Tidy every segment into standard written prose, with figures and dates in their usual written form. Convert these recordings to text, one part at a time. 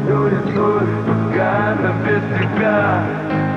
ничего не стоит, пока она без тебя.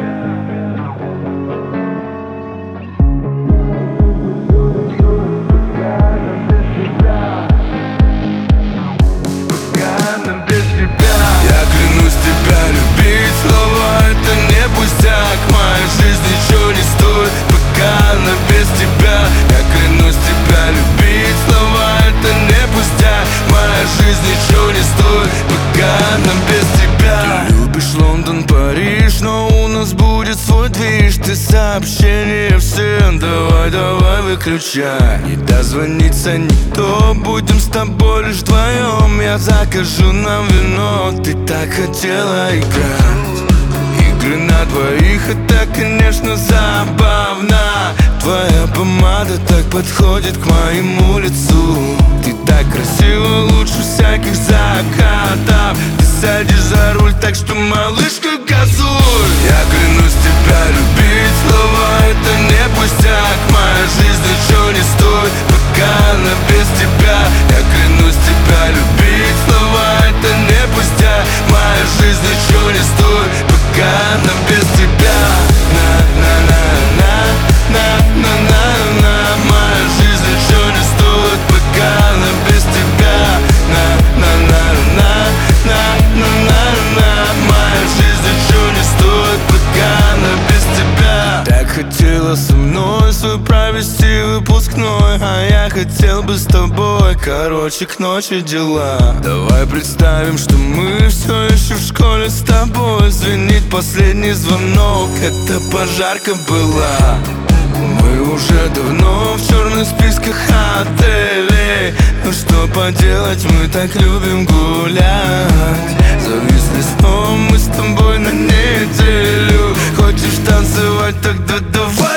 Я клянусь тебя любить, слова это не пустяк. Моя жизнь ничего не стоит, пока она без тебя. Я клянусь тебя любить, слова это не пустяк. Моя жизнь ничего не стоит, пока она без тебя. Ты любишь Лондон, Париж, но у нас будет свой движ. Ты сообщения всем, давай выключай. Не дозвонится никто, будем с тобой лишь вдвоем. Я закажу нам вино, ты так хотела играть. Игры на двоих, это, конечно, забавно. Твоя помада так подходит к моему лицу. Ты так красива, лучше всяких закатов. Ты садишь за руль, так что, малышка, газуй. Я клянусь тебя любить, слова это не пустяк. Моя жизнь ничего не стоит, пока она без тебя. Я клянусь тебя любить, слова это не пустяк. Моя жизнь ничего не стоит, пока она без тебя. На-на-на-на-на-на-на-на. Моя жизнь ничего не стоит, пока она без тебя. На-на-на-на-на-на-на-на. Моя жизнь ничего не стоит, пока она без тебя. Так хотела со мной свой провести выпускной, а я хотел бы с тобой, короче, к ночи дела. Давай представим, что мы все еще в школе с тобой. Звенит последний звонок, это пожарка была. Мы уже давно в черных списках отелей. Ну что поделать, мы так любим гулять. Зависли сном мы с тобой на неделю. Хочешь танцевать, тогда давай.